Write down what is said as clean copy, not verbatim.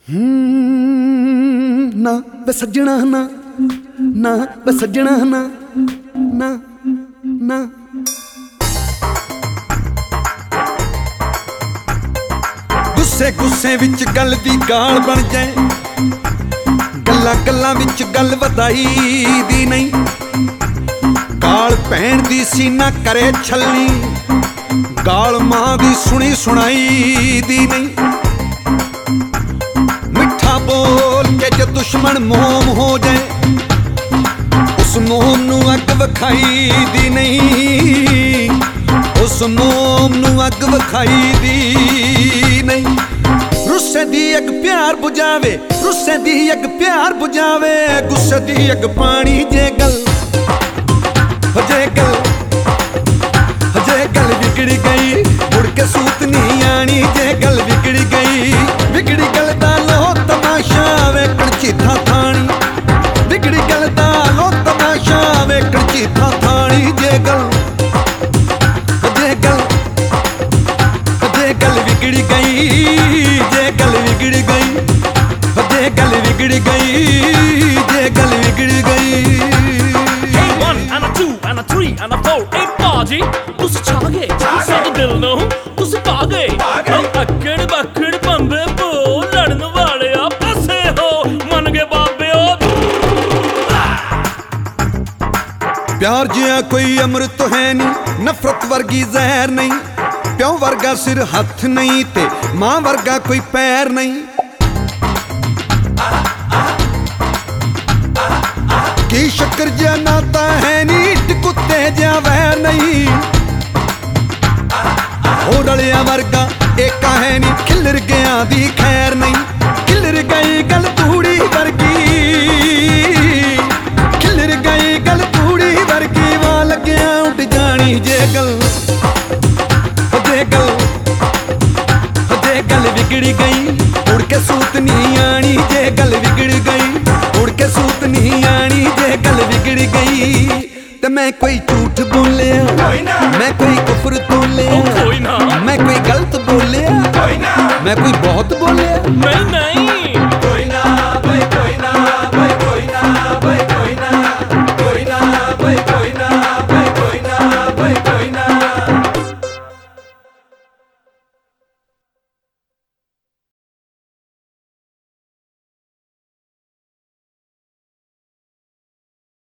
ना वे सज्जणा ना ना वे सज्जणा ना ना ना गुस्से गुस्से विच गल दी गाल बन जाए गल्लां गल्लां विच गल वधाई दी नहीं गाल भैन दी सी ना करे छल्ली गाल मां दी सुनी सुनाई दी नहीं मिठा बोल के जो दुश्मन मोम हो जाए उस मोम नू अग वखाई दी नहीं उस मोम नू अग वखाई दी नहीं रुस्से दी अग प्यार बुझावे रुस्से दी अग प्यार बुझावे गुस्से दी अग पानी जे गल बिगड़ गई मुड़ के सूत नहीं आनी जे गल बिगड़ गई बिगड़ी गल दा लो तमाशा वेखण चीथा थानी बिगड़ी गल दा लो तमाशा वेखण चीथा थानी जे गल बिगड़ गई जे गल बिगड़ गई जे गल बिगड़ गई जे गल बिगड़ गई One and a two and a three and a four एक बाजी तुसी छा गए साडे दिल नूं तुसी पा गए अक्कड़ बक्कड़ पंबे पो लड़न वाले आ पासे हो मन गए बाबे ओ प्यार जिया कोई अमृत है नहीं नफरत वर्गी जहर नहीं प्यो वर्गा सिर हथ नहीं ते मां वर्गा कोई पैर नहीं की शक्कर जिया नाता है नी कुत्ते जिया वैर नहीं हो रलिया वर्गा एका है नी खिलर गया दी खैर नहीं खिलर गई गल तूड़ी वर्गी खिलर गई गल तूड़ी वर्गी वां लग्या उठ जानी जे गल बिगड़ गई उड़ के सूत नहीं आनी जे गल बिगड़ गई उड़ के सूत नहीं आनी जे गल बिगड़ गई ते मैं कोई झूठ बोलिया मैं कोई कुफर तोलिया मैं कोई गलत बोलिया मैं कोई बहुत बोलिया मैं